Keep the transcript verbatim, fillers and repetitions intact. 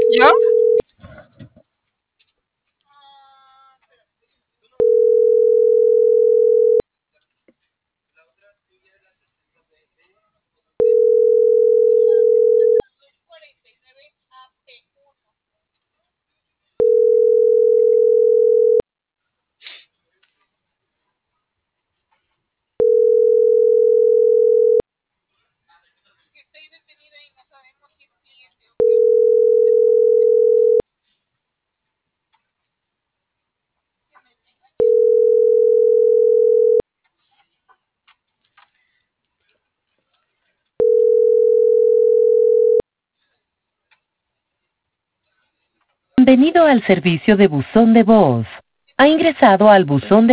¿Yo? Bienvenido al servicio de buzón de voz. Ha ingresado al buzón de